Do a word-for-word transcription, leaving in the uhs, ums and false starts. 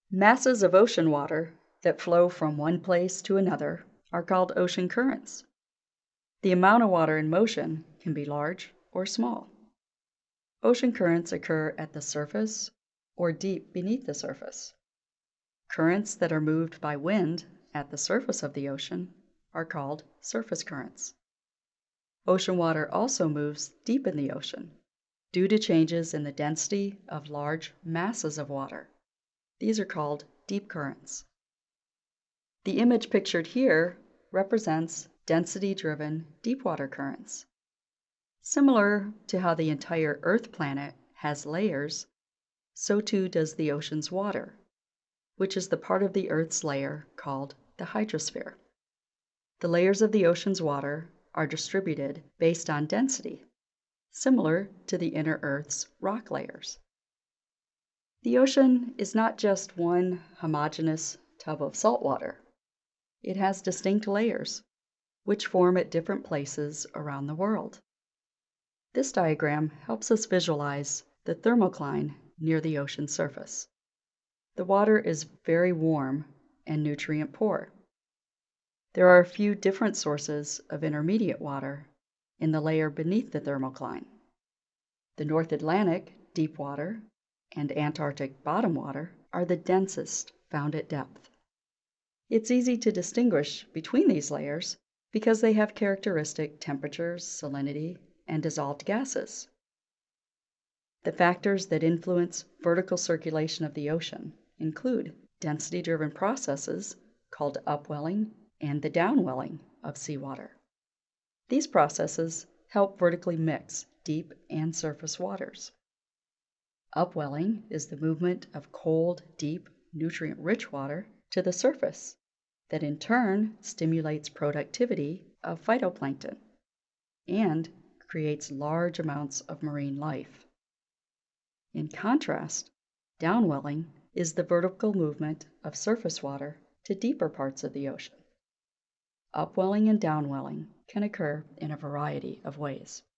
Masses of ocean water that flow from one place to another are called ocean currents. The amount of water in motion can be large or small. Ocean currents occur at the surface or deep beneath the surface. Currents that are moved by wind at the surface of the ocean are called surface currents. Ocean water also moves deep in the ocean due to changes in the density of large masses of water. These are called deep currents. The image pictured here represents density-driven deep water currents. Similar to how the entire Earth planet has layers, so too does the ocean's water, which is the part of the Earth's layer called the hydrosphere. The layers of the ocean's water are distributed based on density, similar to the inner Earth's rock layers. The ocean is not just one homogeneous tub of salt water. It has distinct layers, which form at different places around the world. This diagram helps us visualize the thermocline near the ocean surface. The water is very warm and nutrient poor. There are a few different sources of intermediate water in the layer beneath the thermocline. The North Atlantic deep water and Antarctic bottom water are the densest found at depth. It's easy to distinguish between these layers because they have characteristic temperatures, salinity, and dissolved gases. The factors that influence vertical circulation of the ocean include density-driven processes called upwelling and the downwelling of seawater. These processes help vertically mix deep and surface waters. Upwelling is the movement of cold, deep, nutrient-rich water to the surface that in turn stimulates productivity of phytoplankton and creates large amounts of marine life. In contrast, downwelling is the vertical movement of surface water to deeper parts of the ocean. Upwelling and downwelling can occur in a variety of ways.